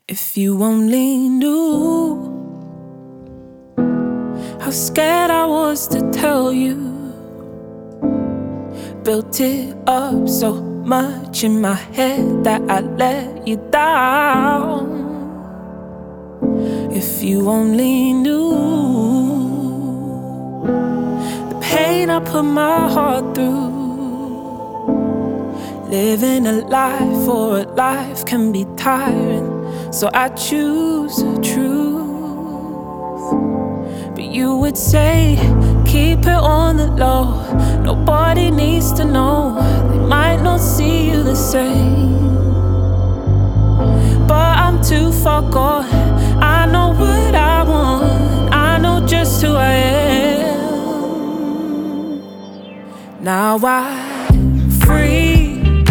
If you only knew how scared I was to tell you, built it up so much in my head that I let you down. If you only knew the pain I put my heart through. Living a life for a life can be tiring, so I choose the truth. But you would say, keep it on the low. Nobody needs to know. They might not see you the same. But I'm too far gone. I know what I want. I know just who I am. Now I'm free.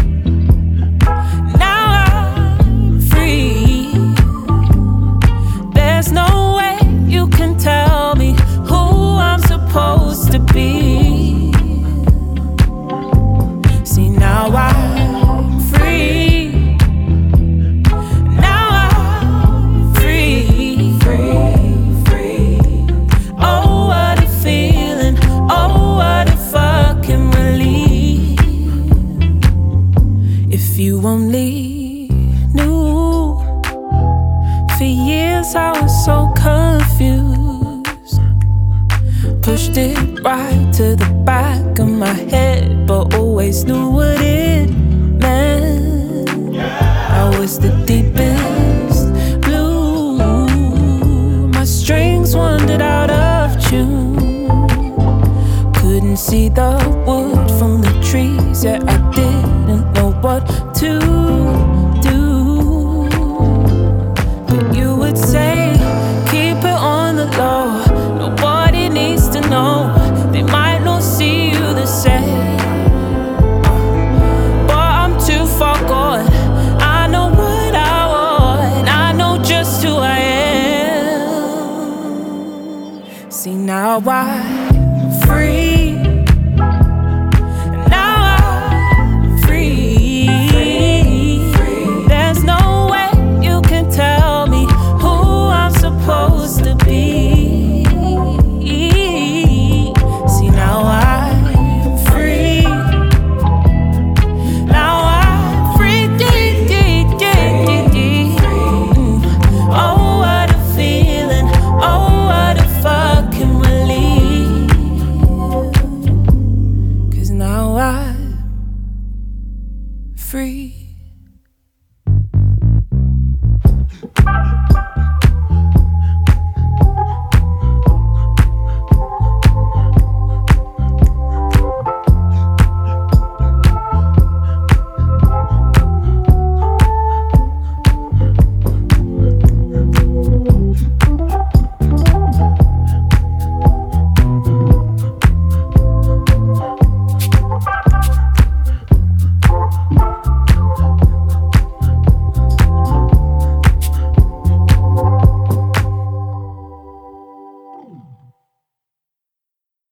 There's no way you can tell me who I'm supposed to be. See, now I'm free. Now I'm free. Free. Oh, what a feeling. Oh, what a fucking relief. If you only knew. For years I was so confused. Pushed it right to the back of my head, but always knew what it meant. I was the deepest blue. My strings wandered out of tune. Couldn't see the wood from the trees, yet I didn't know what to do. You would say, keep it on the low. Nobody needs to know. They might not see you the same. But I'm too far gone. I know what I want. I know just who I am. See, now I